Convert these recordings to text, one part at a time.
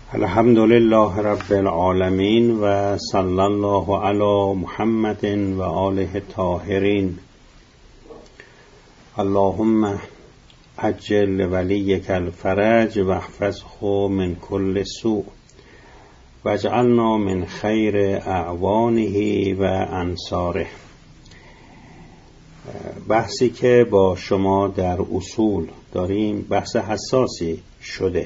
الحمد لله رب العالمین و صلی الله علی محمد و آله الطاهرین. اللهم عجل ولیک الفرج و احفظه من كل سوء واجعلنا من خیر اعوانه و انصاره. بحثی که با شما در اصول داریم بحث حساسی شده.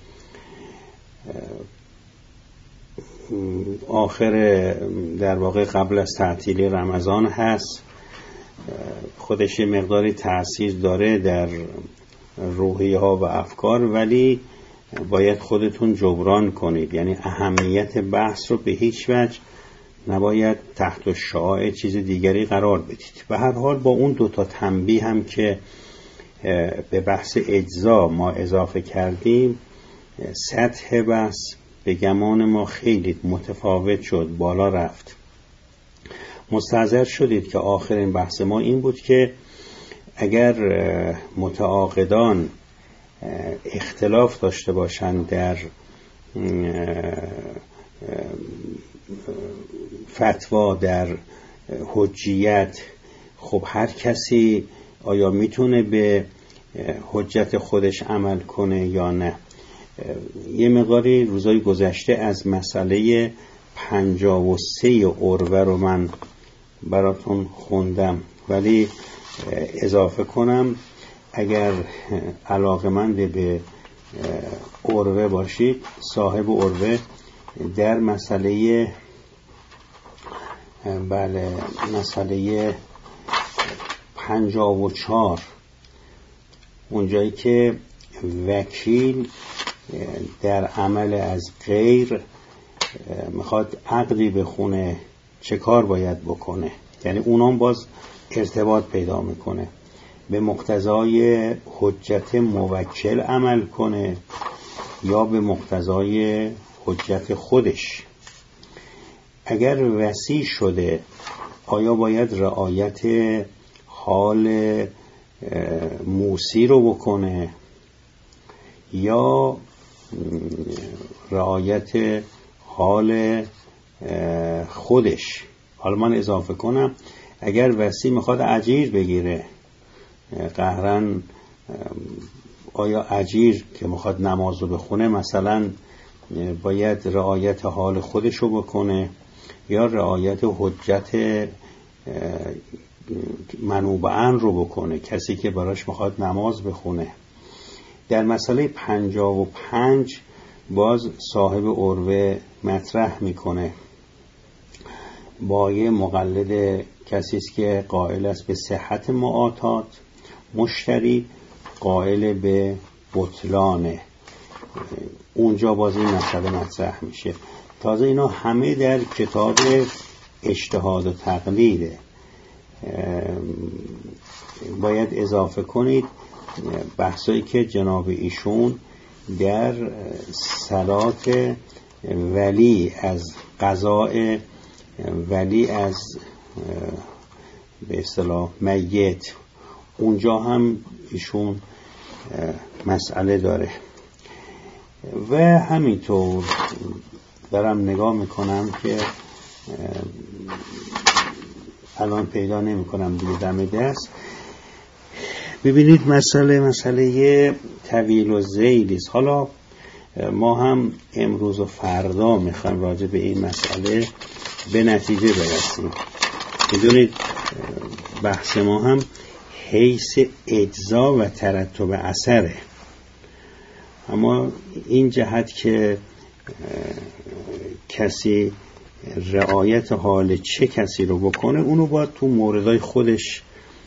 آخر در واقع قبل از تعطیلی رمضان هست، خودش یه مقداری تأثیر داره در روحیه ها و افکار، ولی باید خودتون جبران کنید. یعنی اهمیت بحث رو به هیچ وجه نباید تحت شعاع چیز دیگری قرار بدید. به هر حال با اون دوتا تنبیه هم که به بحث اجزا ما اضافه کردیم، سطح بحث به گمان ما خیلی متفاوت شد، بالا رفت. مستحضر شدید که آخرین بحث ما این بود که اگر متعاقدان اختلاف داشته باشند در فتوا، در حجیت، خب هر کسی آیا میتونه به حجت خودش عمل کنه یا نه؟ یه مقداری روزای گذشته از مسئله 53 عروه رو من براتون خوندم، ولی اضافه کنم اگر علاقمند به عروه باشید، صاحب عروه در مسئله مسئله 54 اونجایی که وکیل در عمل از غیر میخواد عقدی بخونه چه کار باید بکنه، یعنی اونام باز ارتباط پیدا میکنه، به مقتضای حجت موکل عمل کنه یا به مقتضای حجت خودش. اگر وصی شده آیا باید رعایت حال موصی رو بکنه یا رعایت حال خودش؟ حالا من اضافه کنم اگر وصی میخواد اجیر بگیره قهرن، آیا اجیر که میخواد نماز رو بخونه مثلا باید رعایت حال خودش رو بکنه یا رعایت حجت منوبعاً رو بکنه، کسی که براش میخواد نماز بخونه؟ در مسئله 55 باز صاحب عروه مطرح میکنه با یه مقلد کسی است که قائل است به صحت معاطات، مشتری قائل به بطلانه. اونجا باز این مسئله مطرح میشه. تازه اینا همه در کتاب اجتهاد و تقلیده. باید اضافه کنید بحثایی که جناب ایشون در صلات ولی از قضاء ولی از به اصطلاح میت، اونجا هم ایشون مسئله داره. و همینطور دارم نگاه میکنم که الان پیدا نمی کنم دیگه دم دست. ببینید مسئله طویل و ذیلیست. حالا ما هم امروز و فردا میخوایم راجع به این مسئله به نتیجه برسیم. میدونید بحث ما هم حیث اجزا و ترتب اثره، اما این جهت که کسی رعایت حال چه کسی رو بکنه اونو باید تو موردهای خودش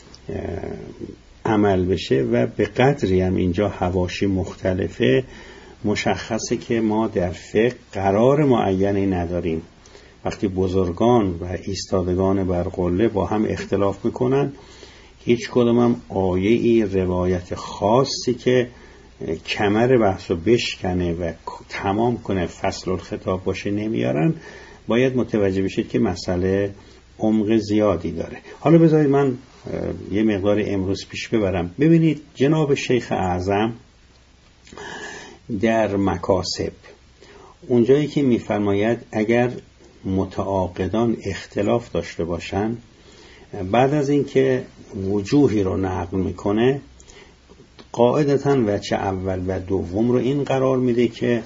عمل بشه و به قدری هم اینجا حواشی مختلفه. مشخصه که ما در فقه قرار معینی نداریم. وقتی بزرگان و ایستادگان بر قله با هم اختلاف میکنن، هیچ کدوم هم آیه‌ای روایت خاصی که کمر بحث رو بشکنه و تمام کنه، فصل الخطاب باشه نمیارن. باید متوجه بشید که مسئله عمق زیادی داره. حالا بذارید من یه مقدار امروز پیش ببرم. ببینید جناب شیخ اعظم در مکاسب اونجایی که میفرماید اگر متعاقدان اختلاف داشته باشن، بعد از اینکه وجوهی رو نقل میکنه قاعدتاً وجه اول و دوم رو این قرار میده که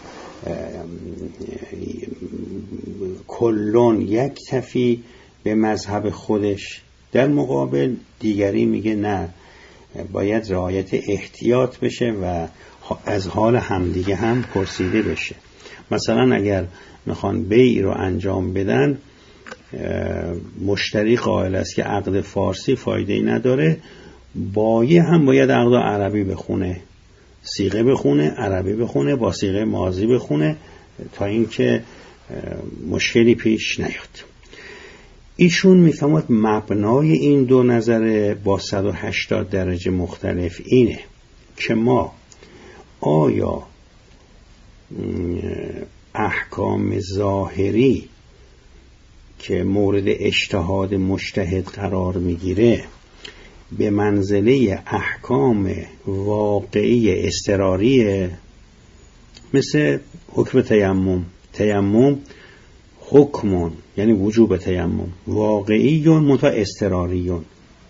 کلون یک تفی به مذهب خودش، در مقابل دیگری میگه نه، باید رعایت احتیاط بشه و از حال همدیگه هم پرسیده بشه. مثلا اگر میخوان بیع رو انجام بدن، مشتری قائل است که عقد فارسی فایده‌ای نداره، بایع هم باید عقد عربی بخونه، صیغه بخونه، عربی بخونه، با صیغه ماضی بخونه تا اینکه مشکلی پیش نیاد. ایشون میفهمد مبنای این دو نظر با 180 درجه مختلف اینه که ما آیا احکام ظاهری که مورد اجتهاد مجتهد قرار میگیره به منزله احکام واقعی اضطراریه، مثل حکم تیمم حکمون یعنی وجوب تیمم واقعیون متا اضطراریون.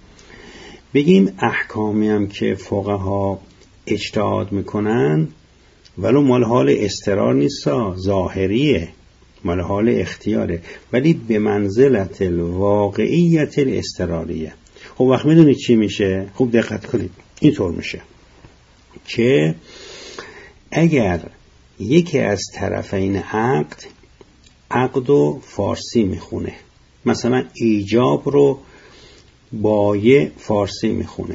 بگیم احکامی هم که فقها اجتهاد میکنن ولو مال حال اضطرار نیست، ظاهریه، مال حال اختیاره، ولی به منزلت الواقعیت الاضطراریه. خب وقت میدونید چی میشه؟ خوب دقت کنید، اینطور میشه که اگر یکی از طرفین عقد و فارسی میخونه، مثلا ایجاب رو بایع فارسی میخونه،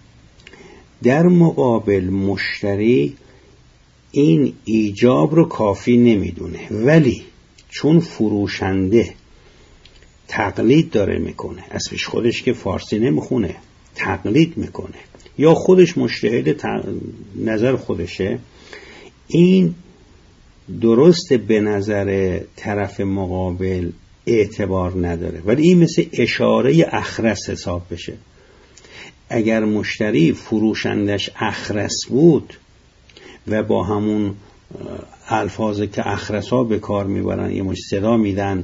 در مقابل مشتری این ایجاب رو کافی نمیدونه، ولی چون فروشنده تقلید داره میکنه، از پیش خودش که فارسی نمیخونه تقلید میکنه، یا خودش مجتهد نظر خودشه، این درست به نظر طرف مقابل اعتبار نداره، ولی این مثل اشاره اخرس حساب بشه. اگر مشتری فروشندش اخرس بود و با همون الفاظی که اخرس‌ها به کار میبرن یه مش صدا میدن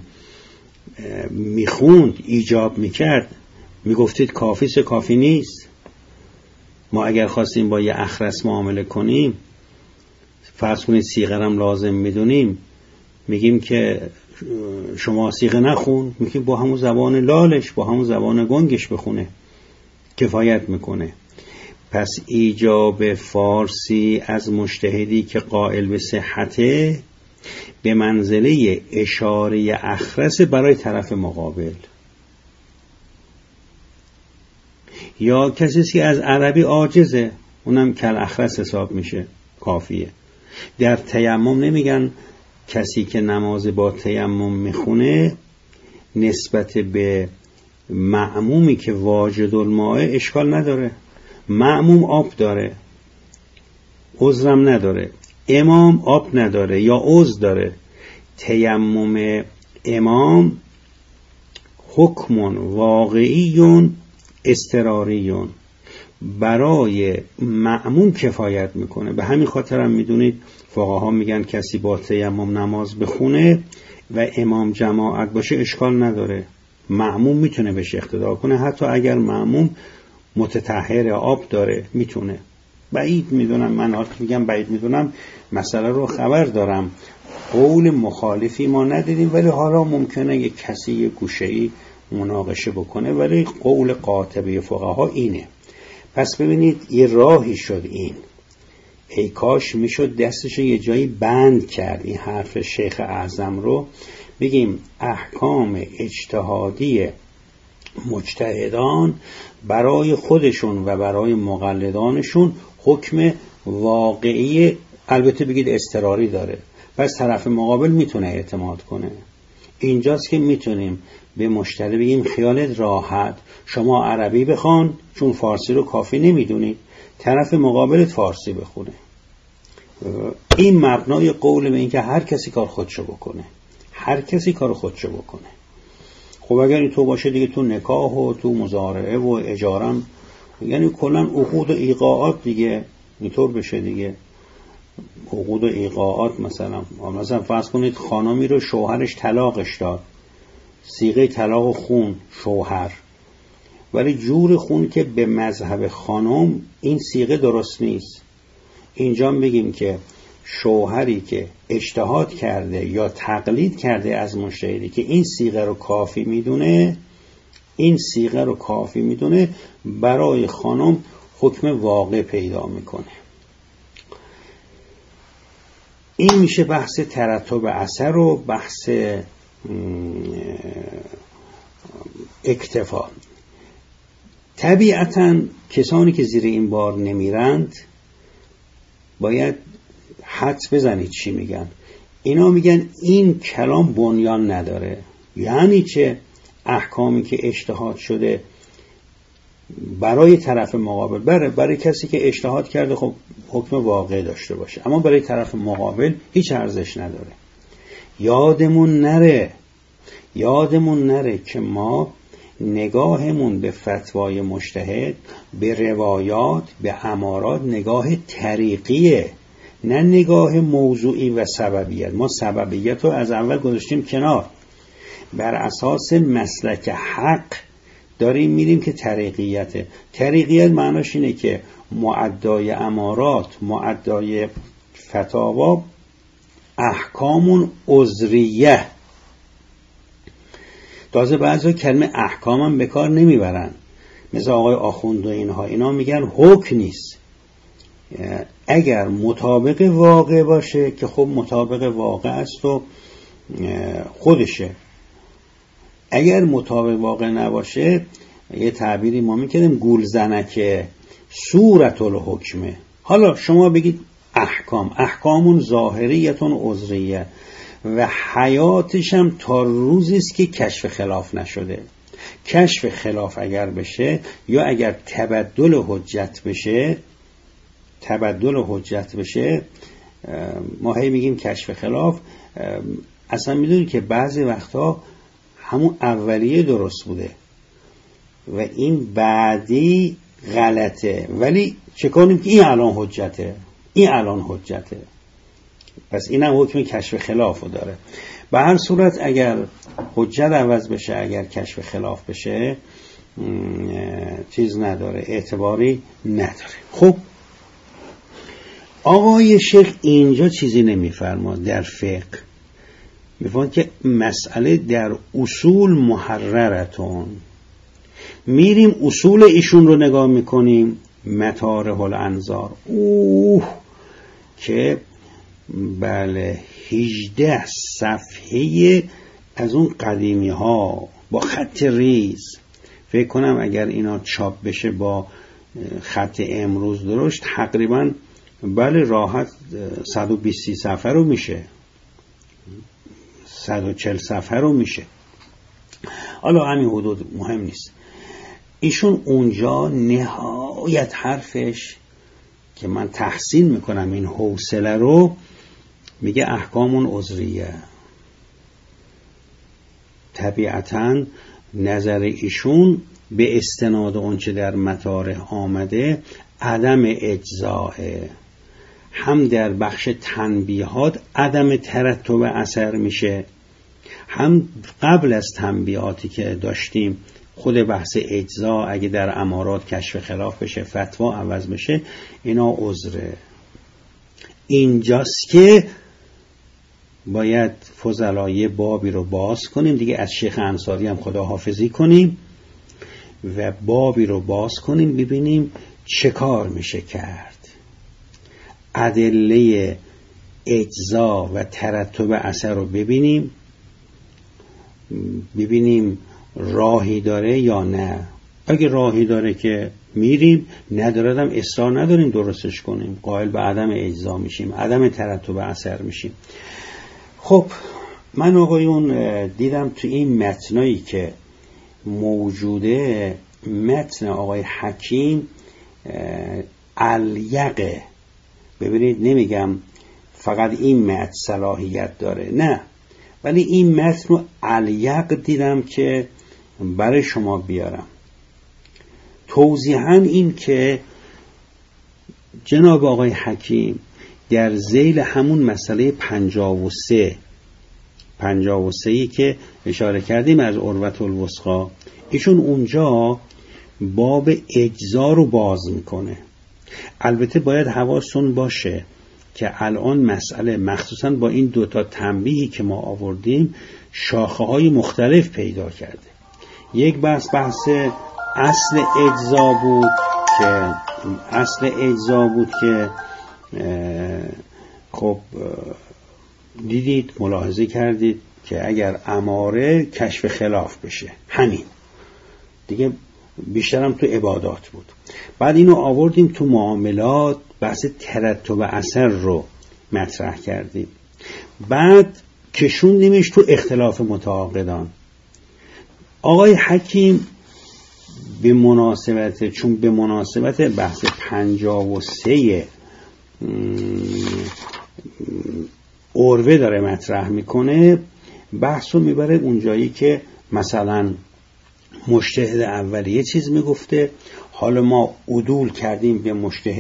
میخوند، ایجاب میکرد، میگفتید کافیه کافی نیست. ما اگر خواستیم با یه اخرس معامله کنیم، فرض کنید صیغه هم لازم میدونیم، میگیم که شما صیغه نخون، میگیم با همون زبان لالش، با همون زبان گنگش بخونه، کفایت میکنه. پس ایجاب فارسی از مجتهدی که قائل به صحته به منزله اشاره اخرس برای طرف مقابل. یا کسی که از عربی عاجزه، اونم کل اخرس حساب میشه، کافیه. در تیمم نمیگن کسی که نماز با تیمم میخونه نسبت به مأمومی که واجد الماء اشکال نداره، مأموم آب داره عذرم نداره، امام آب نداره یا عذر داره. تیمم امام حکمون واقعیون اضطراریون برای مأموم کفایت میکنه. به همین خاطر هم میدونید فقها میگن کسی با تیمم نماز بخونه و امام جماعت باشه اشکال نداره، مأموم میتونه بهش اقتدا کنه، حتی اگر مأموم متطهر آب داره میتونه. بعید میدونم، من میگم بعید میدونم، مسئله رو خبر دارم، قول مخالفی ما ندیدیم، ولی حالا ممکنه یک کسی یک گوشه‌ای مناقشه بکنه، ولی قول قاطبه فقها اینه. پس ببینید یه راهی شد این، ای کاش میشد دستش یه جایی بند کرد این حرف شیخ اعظم رو، بگیم احکام اجتهادی مجتهدان برای خودشون و برای مقلدانشون حکم واقعی، البته بگید اضطراری داره، پس طرف مقابل میتونه اعتماد کنه. اینجاست که میتونیم به مشتری بگیم خیالت راحت، شما عربی بخوان چون فارسی رو کافی نمیدونید، طرف مقابلت فارسی بخونه. این مبنای قول به این که هر کسی کار خودشو بکنه، هر کسی کار خودشو بکنه. خب اگر این تو باشه دیگه، تو نکاح و تو مزارعه و اجارم، یعنی کلن عقود و ایقاعات دیگه اینطور بشه دیگه. عقود و ایقاعات، مثلا فرض کنید خانمی رو شوهرش طلاقش داد، صیغه طلاق خون شوهر، ولی جور خون که به مذهب خانم این صیغه درست نیست. اینجا میگیم که شوهری که اجتهاد کرده یا تقلید کرده از مجتهدی که این صیغه رو کافی میدونه، برای خانم حکم واقع پیدا میکنه. این میشه بحث ترتب اثر و بحث اکتفا. طبیعتاً کسانی که زیر این بار نمیرند باید حدس بزنید چی میگن. اینا میگن این کلام بنیان نداره. یعنی چه؟ احکامی که اجتهاد شده برای طرف مقابل، برای کسی که اجتهاد کرده خب حکم واقع داشته باشه، اما برای طرف مقابل هیچ ارزش نداره. یادمون نره که ما نگاهمون به فتوای مجتهد، به روایات، به امارات نگاه طریقیه، نه نگاه موضوعی و سببیت. ما سببیت رو از اول گذاشتیم کنار، بر اساس مسلک حق داریم میریم که طریقیته. طریقیت معناش اینه که معدای امارات، معدای فتاوا احکامون عذریه. تازه بعضی کلمه احکام هم به کار نمیبرن، مثل آقای آخوند و اینا میگن حکم نیست. اگر مطابق واقع باشه که خب مطابق واقع است و خودشه، اگر مطابق واقع نباشه یه تعبیری ما میکنیم گولزنک صورت الحکمه. حالا شما بگید احکامون ظاهریتون عذریه و حیاتش هم تا روزی است که کشف خلاف نشده. کشف خلاف اگر بشه یا اگر تبدل حجت بشه، ما هی میگیم کشف خلاف، اصلا میدونی که بعضی وقتا همون اولیه درست بوده و این بعدی غلطه، ولی چه کنیم که این الان حجته. پس این هم حکم کشف خلاف رو داره. به هر صورت اگر حجت عوض بشه، اگر کشف خلاف بشه، چیز نداره، اعتباری نداره. خب آقای شیخ اینجا چیزی نمیفرماد در فقه، میفرماد که مسئله در اصول محررتون. میریم اصول ایشون رو نگاه میکنیم، مطارح الانظار، که بله 18 صفحه از اون قدیمی ها با خط ریز. فکر کنم اگر اینا چاپ بشه با خط امروز درشت تقریبا بله راحت 120 صفحه رو میشه، 140 صفحه رو میشه. حالا همین حدود مهم نیست. ایشون اونجا نهایت حرفش که من تحسین میکنم این حوصله رو، میگه احکامون عذریه. طبیعتاً نظر ایشون به استناد اون چه در مطارح آمده عدم اجزائه، هم در بخش تنبیهات عدم ترتب اثر میشه، هم قبل از تنبیهاتی که داشتیم خود بحث اجزا اگه در امارات کشف خلاف بشه، فتوا عوض بشه، اینا عذره. اینجاست که باید فضلای بابی رو باز کنیم دیگه، از شیخ انصاری هم خداحافظی کنیم و بابی رو باز کنیم ببینیم چه کار میشه کرد. ادله اجزا و ترتب اثر رو ببینیم راهی داره یا نه. اگه راهی داره که میریم، نداره هم اصرار نداریم درستش کنیم، قائل به عدم اجزا میشیم، عدم ترتب اثر میشیم. خب من آقایون دیدم تو این متنایی که موجوده، متن آقای حکیم الیقه. ببینید نمیگم فقط این متن صلاحیت داره، نه، ولی این متن رو الیق دیدم که برای شما بیارم. توضیحاً این که جناب آقای حکیم در ذیل همون مسئله 53 که اشاره کردیم از عروة الوثقی، ایشون اونجا باب اجزا رو باز میکنه. البته باید حواستون باشه که الان مسئله مخصوصا با این دوتا تنبیهی که ما آوردیم شاخه های مختلف پیدا کرده. یک بحث اصل اجزا بود که خب دیدید، ملاحظه کردید که اگر اماره کشف خلاف بشه، همین دیگه، بیشترم تو عبادات بود. بعد اینو آوردیم تو معاملات، بحث ترتب اثر رو مطرح کردیم. بعد کشوندیمش تو اختلاف متعاقدان. آقای حکیم به مناسبت بحث 53 عروه داره مطرح میکنه، بحث رو میبره اونجایی که مثلا مجتهد اولی یه چیز میگفته، حالا ما عدول کردیم به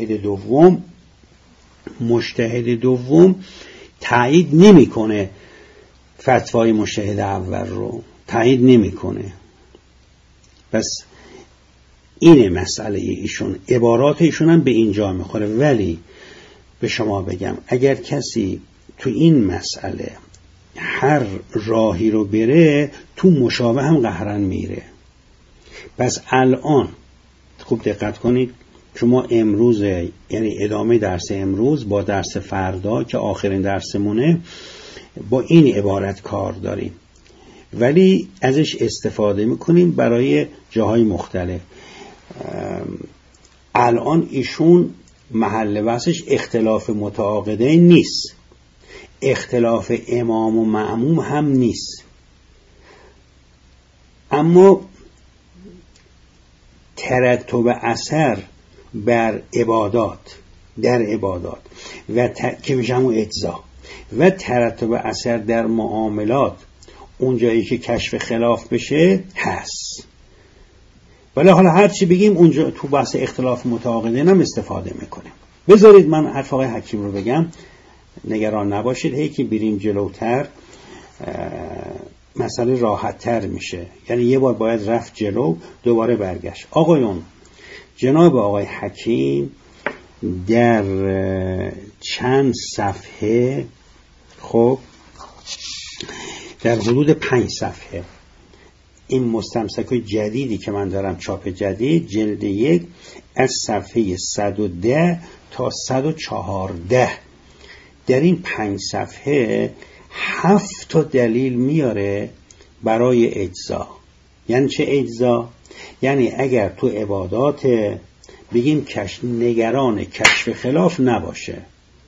مجتهد دوم تایید نمیکنه فتوای مجتهد اول رو، تایید نمیکنه. پس اینه مسئله ایشون، عبارات ایشون هم به اینجا میخوره. ولی به شما بگم اگر کسی تو این مسئله هر راهی رو بره، تو مشابه هم قهرن میره. پس الان خوب دقت کنید، شما امروز، یعنی ادامه درس امروز با درس فردا که آخرین درسمونه، با این عبارت کار داریم، ولی ازش استفاده میکنیم برای جاهای مختلف. الان ایشون محل بحثش اختلاف متعاقدین نیست، اختلاف امام و مأموم هم نیست، اما ترتب اثر بر عبادات، در عبادات و که میشه همون اجزا، و ترتب اثر در معاملات اونجایی که کشف خلاف بشه هست. ولی حالا هر چی بگیم اونجا تو بحث اختلاف متعاقدین هم استفاده میکنیم. بذارید من حرف آقای حکیم رو بگم، نگران نباشید، هی که بریم جلوتر مسئله راحت تر میشه. یعنی یه بار باید رفت جلو، دوباره برگشت. آقایون، جناب آقای حکیم در چند صفحه، خب در حدود 5 صفحه، این مستمسکای جدیدی که من دارم، چاپ جدید، جلد 1، از صفحه 110 تا 114، در این 5 صفحه 7 تا دلیل میاره برای اجزا. یعنی چه اجزا؟ یعنی اگر تو عبادات بگیم نگران کشف خلاف نباشه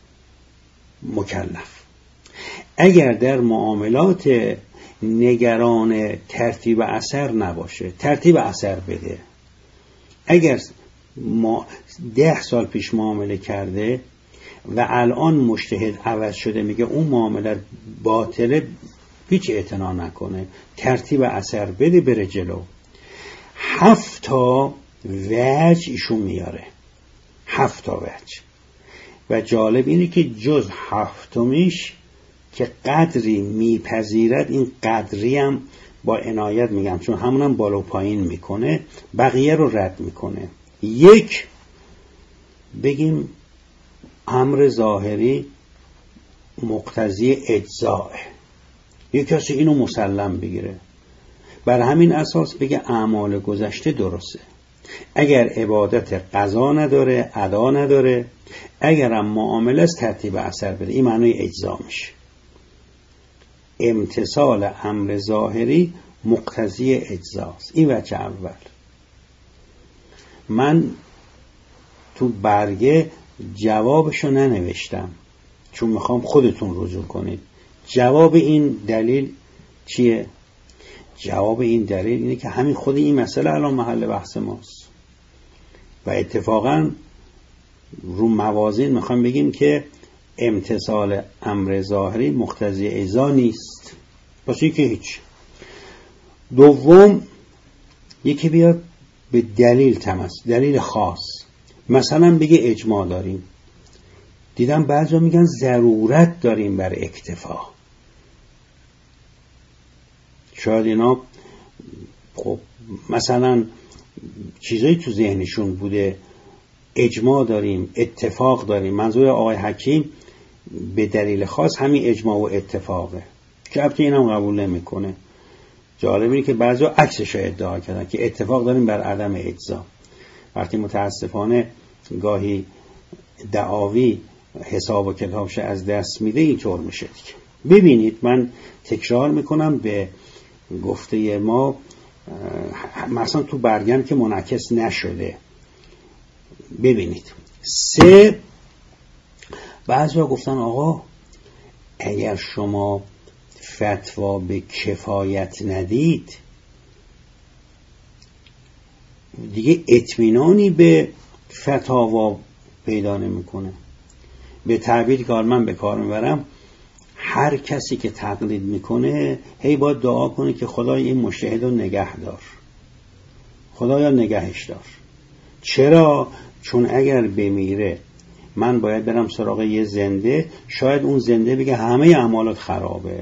مکلف، اگر در معاملات نگران ترتیب اثر نباشه، ترتیب اثر بده. اگر 10 سال پیش معامله کرده و الان مجتهد عوض شده میگه اون معامله باطله، هیچ اعتنا نکنه، ترتیب اثر بده، بره جلو. 7 تا وجه ایشون میاره، 7 تا وجه. و جالب اینه که جز 7میش که قدری میپذیرد، این قدری هم با عنایت میگم چون همونم بالا و پایین میکنه، بقیه رو رد میکنه. 1 بگیم امر ظاهری مقتضی اجزاء، یک کسی اینو مسلم بگیره، بر همین اساس بگه اعمال گذشته درسته. اگر عبادت قضا نداره، ادا نداره، اگرم معامله است ترتیب اثر بده، این معنی اجزا میشه. امتصال امر ظاهری مقتضی اجزاست. این وجه اول. من تو برگه جوابشو ننوشتم چون میخوام خودتون رجوع کنید. جواب این دلیل چیه؟ جواب این دلیل اینه که همین خود این مسئله الان محل بحث ماست و اتفاقا رو موازین میخوام بگیم که امتصال امر ظاهری مقتضی اجزا نیست. پس این که هیچ. دوم، یکی بیاد به دلیل تماس، دلیل خاص، مثلا بگه اجماع داریم، دیدم بعضا میگن ضرورت داریم بر اکتفا. شاید اینا خب مثلا چیزایی تو ذهنشون بوده، اجماع داریم، اتفاق داریم. منظور آقای حکیم به دلیل خاص همین اجماع و اتفاقه که البته اینم قبول نمیکنه. جالب اینه که بعضیا عکسش رو ادعا کردن که اتفاق داریم بر عدم اجزا، وقتی متاسفانه گاهی دعاوی حساب و کتابش از دست میده اینطور میشه دیگه. ببینید من تکرار میکنم به گفته ما، مثلا تو برگم که منعکس نشده. ببینید 3 بعضیا گفتن آقا اگر شما فتوا به کفایت ندید دیگه اطمینانی به فتاوا پیدا نمیکنه. به تعبیر کار من به کار میبرم، هر کسی که تقلید میکنه هی باید دعا کنه که خدای این مجتهد رو نگه دار، خدایا نگهش دار. چرا؟ چون اگر بمیره من باید برم سراغ یه زنده، شاید اون زنده بگه همه اعمالات خرابه،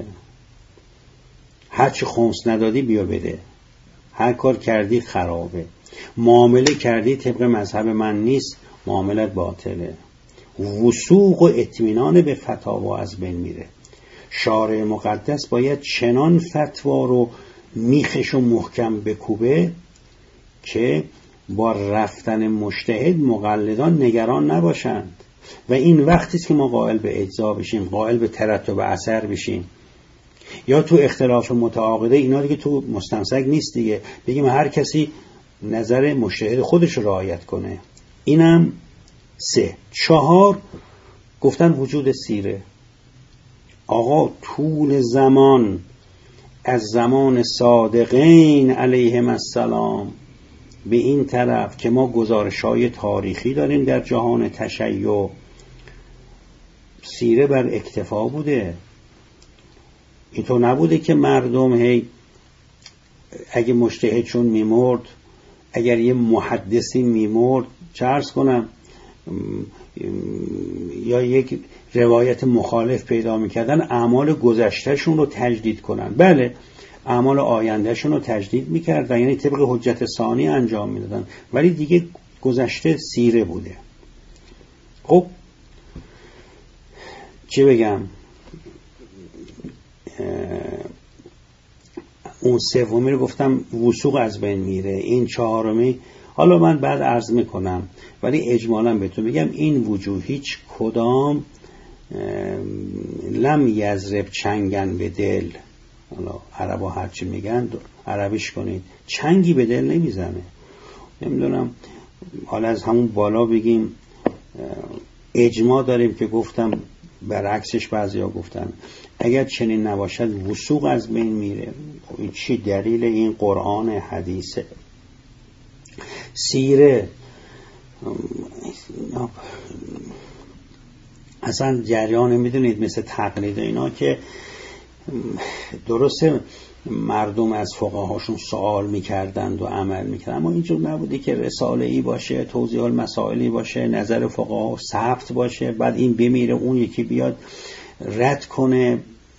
هرچی خمس ندادی بیا بده، هر کار کردی خرابه، معامله کردی طبق مذهب من نیست، معاملت باطله. وثوق و اطمینان به فتاوا از بین میره. شارع مقدس باید چنان فتوا رو میخش و محکم بکوبه که با رفتن مجتهد مقلدان نگران نباشند. و این وقتی است که ما قائل به اجزا بشیم، قائل به ترتب اثر بشیم. یا تو اختلاف متعاقده اینا دیگه تو مستمسک نیست دیگه، بگیم هر کسی نظر مجتهد خودش رو رعایت کنه. اینم 3. 4 گفتن وجود سیره. آقا طول زمان از زمان صادقین علیهم السلام به این طرف که ما گزارش‌های تاریخی داریم در جهان تشیع، سیره بر اکتفا بوده. اینطور نبوده که مردم هی اگه مجتهدشون میمرد، اگر یه محدثی میمرد، چه عرض کنم، یا یک روایت مخالف پیدا میکردن، اعمال گذشتهشون رو تجدید کنن. بله اعمال آیندهشون رو تجدید میکردن، یعنی طبق حجت ثانی انجام میدادن، ولی دیگه گذشته سیره بوده. خب چه بگم، اون 3 رو گفتم وثوق از بین میره. این 4 حالا من بعد عرض میکنم، ولی اجمالا بهتون بگم این وجوه هیچ کدام لم یضرب چنگن به دل. حالا عربا هرچی میگن عربیش کنید، چنگی به دل نمیزنه. نمیدونم حالا از همون بالا بگیم اجماع داریم که گفتم، برعکسش بعضیا گفتن اگر چنین نباشد وثوق از بین میره. این چی دلیل؟ این قرآن حدیثه. سیره اصلا جریان میدونید مثل تقلید اینا که درسته مردم از فقهاشون سوال میکردند و عمل میکردند، اما اینجور نبودی که رساله ای باشه، توضیح المسائلی باشه، نظر فقها ثبت باشه، بعد این بمیره اون یکی بیاد رد کنه.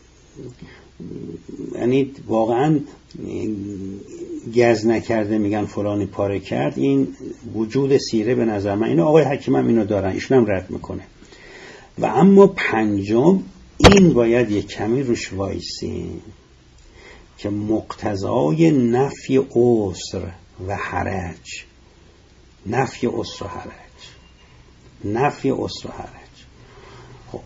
یعنی واقعا گز نکرده میگن فلانی پاره کرد. این وجود سیره به نظر من، اینو آقای حکیم هم اینو دارن، ایشون هم رد میکنه. و اما 5 این باید یک کمی روش وایسیم که مقتضای نفی عسر و حرج، نفی عسر و حرج، نفی عسر و حرج. خب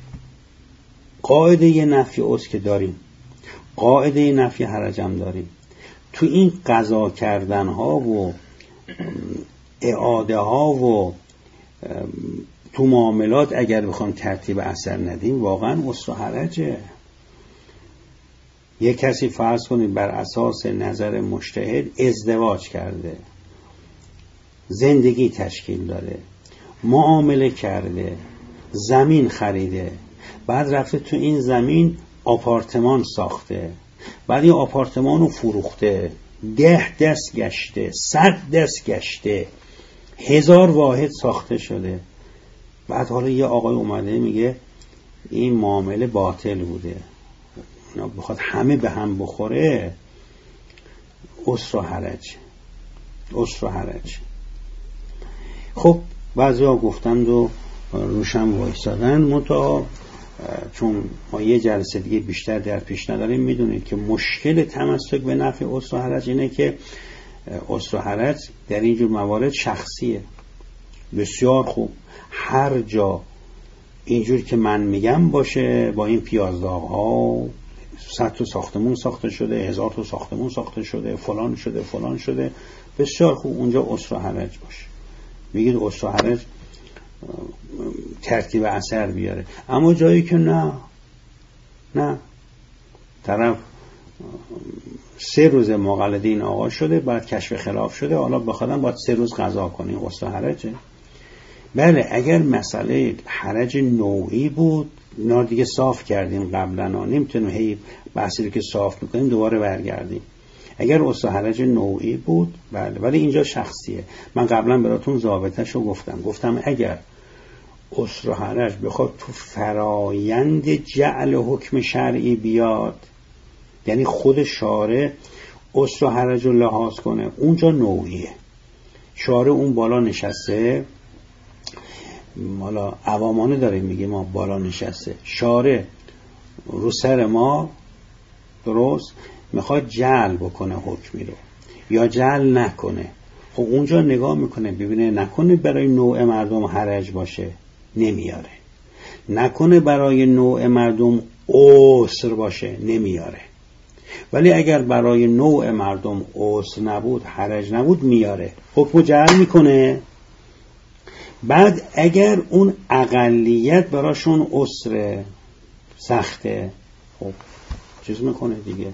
قاعده نفی عسر که داریم، قاعده نفی حرج هم داریم. تو این قضا کردن ها و اعاده ها و تو معاملات اگر بخوام ترتیب اثر ندیم واقعا عسر و حرجه. یک کسی فرض کنید بر اساس نظر مجتهد ازدواج کرده، زندگی تشکیل داده، معامله کرده، زمین خریده، بعد رفته تو این زمین آپارتمان ساخته، بعد این آپارتمان رو فروخته، 10 دست گشته، 100 دست گشته، 1000 واحد ساخته شده. بعد حالا یه آقای اومده میگه این معامله باطل بوده، اینا بخواد همه به هم بخوره، اسر و حرج. خب بعضیا گفتند و روشن وایسادن. منتها چون ما یه جلسه دیگه بیشتر در پیش نداریم، میدونید که مشکل تمسک به نفع اسر و حرج اینه که اسر و حرج در اینجور موارد شخصیه. بسیار خوب، هر جا اینجور که من میگم باشه، با این پیازداغ ها 100 تا ساختمون ساخته شده، 1000 تا ساختمون ساخته شده، فلان شده، بسیار خوب، اونجا اسر و حرج باشه. میگید اسر و حرج ترتیب اثر بیاره. اما جایی که نه طرف 3 روز مقلده این آقا شده، بعد کشف خلاف شده، حالا بخوادن باید 3 روز قضا کنیم، اسر و حرجه. بله اگر مسئله حرج نوعی بود، اینا دیگه صاف کردیم قبلا، نمیتونیم هی بحثی رو که صاف میکنیم دوباره برگردیم. اگر اسر و حرج نوعی بود بله، ولی اینجا شخصیه. من قبلا براتون ضابطه‌شو گفتم اگر اسر و حرج بخواد تو فرایند جعل حکم شرعی بیاد، یعنی خود شارع اسر و حرج رو لحاظ کنه، اونجا نوعیه. شارع اون بالا نشسته، حالا عوامانه داریم میگه ما بالا نشسته، شارع رو سر ما درست میخواد جعل بکنه حکمی رو یا جعل نکنه. خب اونجا نگاه میکنه ببینه نکنه برای نوع مردم حرج باشه، نمیاره. نکنه برای نوع مردم عسر باشه، نمیاره. ولی اگر برای نوع مردم عسر نبود، حرج نبود، میاره، حکم جعل میکنه. بعد اگر اون اقلیت براشون عسر سخته، خب چیز میکنه دیگه،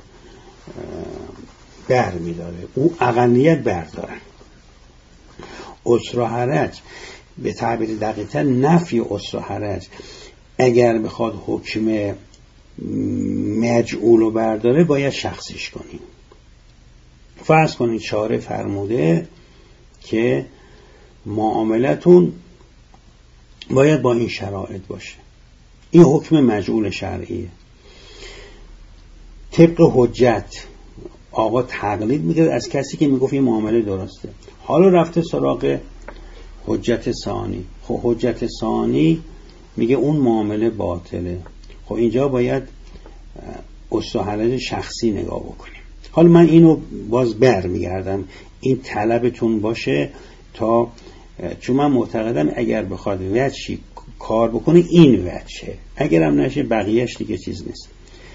بر میداره، اون اقلیت بردارن. اسر و حرج به تعبیر دقیق‌تر نفی اسر و حرج اگر بخواد حکم مجعول رو برداره باید شخصیش کنیم. فرض کنید شارع فرموده که معاملتون باید با این شرایط باشه، این حکم مجعول شرعیه. طبق حجت آقا تقلید میگه از کسی که میگفت این معامله درسته، حالا رفته سراغ حجت ثانی. خب حجت ثانی میگه اون معامله باطله. خب اینجا باید اسر و حرج شخصی نگاه بکنیم. حالا من اینو باز برمیگردم، این طلبتون باشه تا، چون من معتقدم اگر بخواد وجهی کار بکنه این وجهه، اگرم نشه بقیهش دیگه چیز نیست.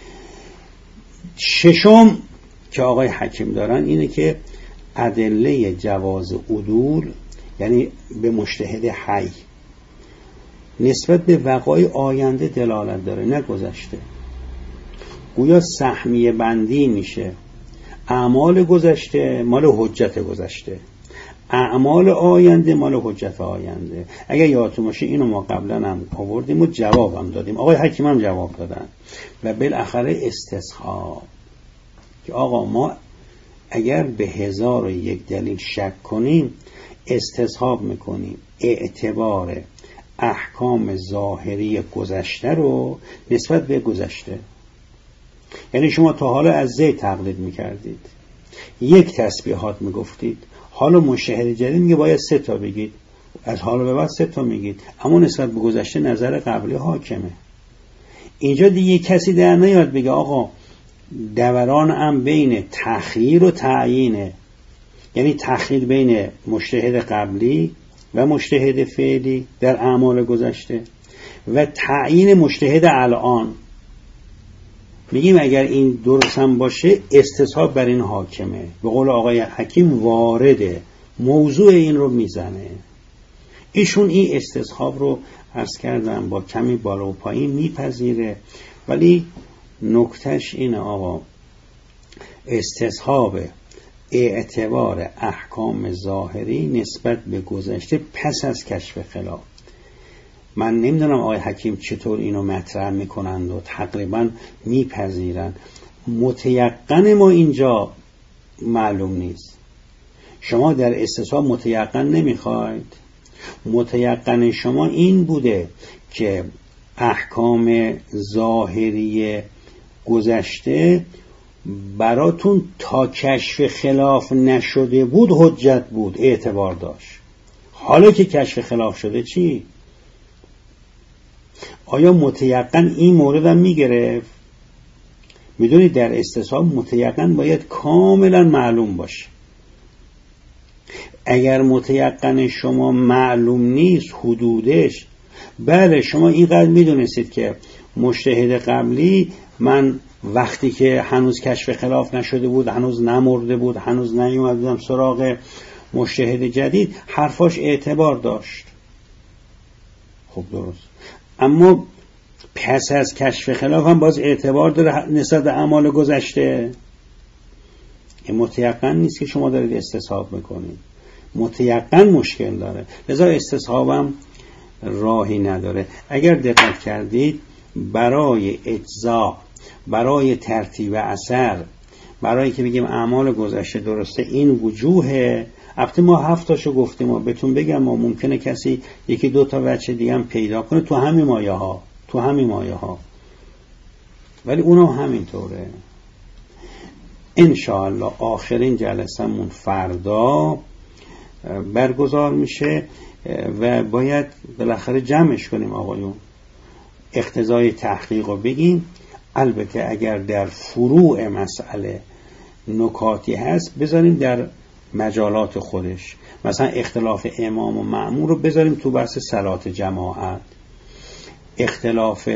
ششم که آقای حکیم دارن اینه که ادله جواز عدول، یعنی به مجتهد حی نسبت به وقایع آینده دلالت داره، نه گذشته. گویا سهمیه بندی میشه، اعمال گذشته مال حجت گذشته، اعمال آینده مال حجت آینده. اگر یادتون باشه اینو ما قبلا هم آوردیم و جوابم دادیم، آقای حکیم هم جواب دادن. و بالاخره استصحاب که آقا ما اگر به 1001 دلیل شک کنیم استصحاب میکنیم اعتبار احکام ظاهری گذشته رو نسبت به گذشته. یعنی شما تا حالا از زید تقلید میکردید، 1 تسبیحات میگفتید، حالا مشاهده جدید میگه باید 3 تا بگید، از حالا به بعد 3 تا میگید، اما نسبت به گذشته نظر قبلی حاکمه. اینجا دیگه کسی در نیاد بگه آقا دوران هم بین تخییر و تعیینه، یعنی تخییر بین مجتهد قبلی و مجتهد فعلی در اعمال گذشته و تعیین مجتهد الان. میگیم اگر این درست هم باشه استصحاب بر این حاکمه. به قول آقای حکیم وارده، موضوع این رو میزنه. ایشون این استصحاب رو عرض کردم با کمی بالا و پایین میپذیره، ولی نکتهش اینه آقا استصحاب اعتبار احکام ظاهری نسبت به گذشته پس از کشف خلاف. من نمیدونم آقای حکیم چطور اینو مطرح میکنند و تقریبا میپذیرن. متیقن ما اینجا معلوم نیست. شما در استصحاب متیقن نمیخواید، متیقن شما این بوده که احکام ظاهری گذشته براتون تا کشف خلاف نشده بود حجت بود، اعتبار داشت. حالا که کشف خلاف شده چی؟ آیا متیقن این مورد هم میگرفت؟ میدونید در استصحاب متیقن باید کاملا معلوم باشه. اگر متیقن شما معلوم نیست حدودش، بله شما اینقدر میدونستید که مجتهد قبلی، من وقتی که هنوز کشف خلاف نشده بود، هنوز نمرده بود، هنوز نیومد بودم سراغ مجتهد جدید، حرفاش اعتبار داشت. خب درست. اما پس از کشف خلاف هم باز اعتبار داره نسبت به اعمال گذشته. این متیقن نیست که شما دارید استصحاب میکنید. متیقن مشکل داره، لذا استصحابم راهی نداره. اگر دقت کردید برای اجزا، برای ترتیب اثر، برای که بگیم اعمال گذشته درسته، این وجوه، البته ما 7 تاشو گفتیم، ما بهتون بگم ما ممکنه کسی یکی 2 تا وجه دیگه هم پیدا کنه تو همین مایه ها، ولی اونا همینطوره. انشاءالله آخرین جلسمون فردا برگزار میشه و باید بالاخره جمعش کنیم آقایون، اقتضای تحقیق رو بگیم. البته اگر در فروع مسئله نکاتی هست بذاریم در مجالات خودش، مثلا اختلاف امام و مأمور رو بذاریم تو بحث صلات جماعت، اختلاف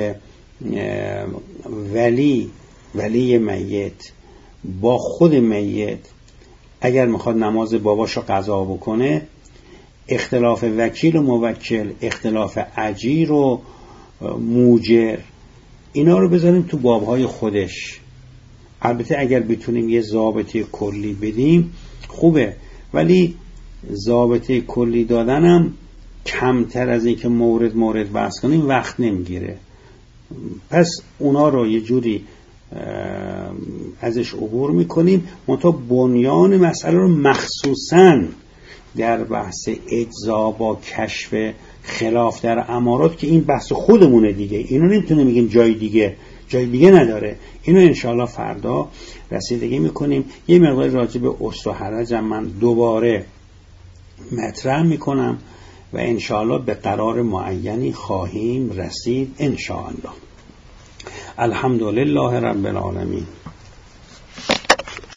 ولی میت با خود میت اگر میخواد نماز باباشو قضا بکنه، اختلاف وکیل و موکل، اختلاف اجیر و موجر، اینا رو بذاریم تو بابهای خودش. البته اگر بتونیم یه ضابطه کلی بدیم خوبه، ولی ضابطه کلی دادنم کمتر از این که مورد بحث کنیم وقت نمیگیره. پس اونا رو یه جوری ازش عبور میکنیم، منتها بنیان مسئله رو مخصوصاً در بحث اجزا با کشف خلاف در امارات که این بحث خودمونه دیگه، اینو نمیتونه میگیم جای دیگه نداره. اینو انشاءالله فردا رسیدگی میکنیم. یه مقدار راجع به اصل و حرج من دوباره مطرح میکنم و انشاءالله به قرار معینی خواهیم رسید انشاءالله. الحمدلله رب العالمین.